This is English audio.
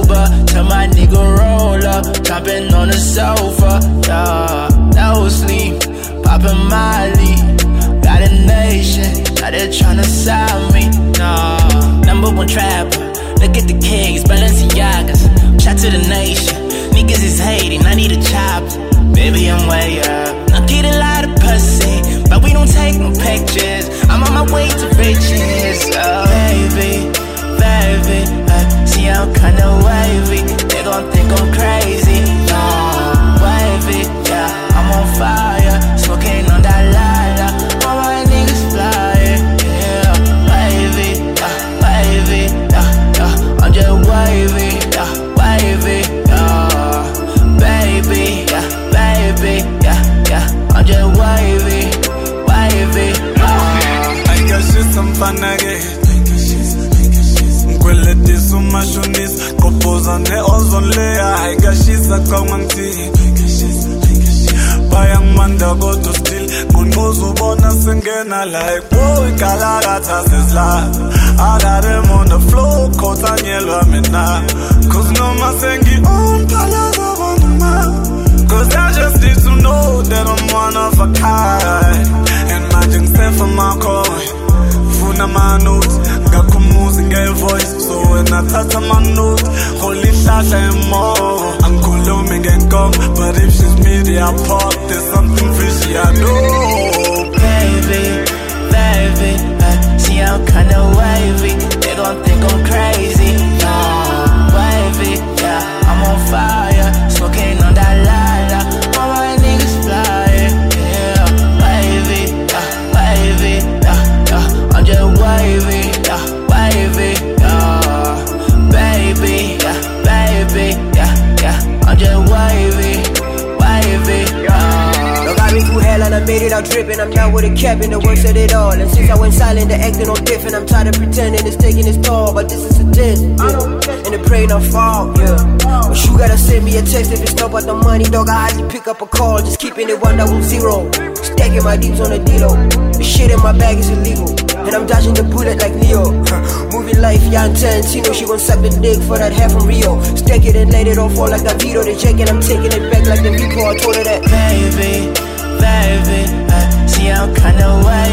sober. Tell my nigga roll up, jumping on the sofa. Yeah, no sleep, popping Molly. Got a nation, now they tryna sell me. Nah, #1 trapper. Look at the kings, Balenciagas. Shout to the nation, niggas is hating, I need a chopper. Baby, I'm way up. I get a lot of pussy, but we don't take no pictures. I'm on my way to riches. Oh, baby, see I'm kinda wavy. They gon' think I'm crazy. Oh, wavy, yeah, I'm on fire, smoking on that lala. All my niggas flying, yeah, wavy, I'm just wavy, wavy, baby, I'm just wavy, I got shit some fun again. Ngweledi sumashonis Kopoza ne ozon leya Haiga shisa kama mti Bayang manda go to still Ngunguzu bona singena like Whoa, ikalagata says live I got him on the floor Kota nyelwa mina Cause no masengi on palaza wanuma Cause I just need to know that I'm one of a kind And magic set for my coin Funa my notes Ngakumuzi nge-voice So when I touch my note Holy hlahla and more I'm Ngulumi ngenkong But if she's me, I pop There's something fishy, I know Baby, see I'm kinda wavy. They gon' think I'm crazy. Wavy, yeah, I'm on fire, smoking on that lala. All my niggas flying, yeah, wavy, I'm just wavy, baby, I'm just wavy, Look, I've been through hell and I made it out dripping. I'm down with a cap in the worst of it all. And since I went silent, they're acting all different. I'm tired of pretending it's taking its toll, but this is a test, yeah. And the praying I fall, yeah. But you gotta send me a text if it's not about the money, dog. I hardly pick up a call, just keeping it 100. Stacking my deeps on the D-Lo. The shit in my bag is illegal. And I'm dodging the bullet like Neo. Moving life, young Tarantino. She gon' suck the dick for that half from Rio. Stack it and let it all fall like a Vito. The jacket, I'm taking it back like the Vipo. I told her that. Baby, see I'm kinda wavy.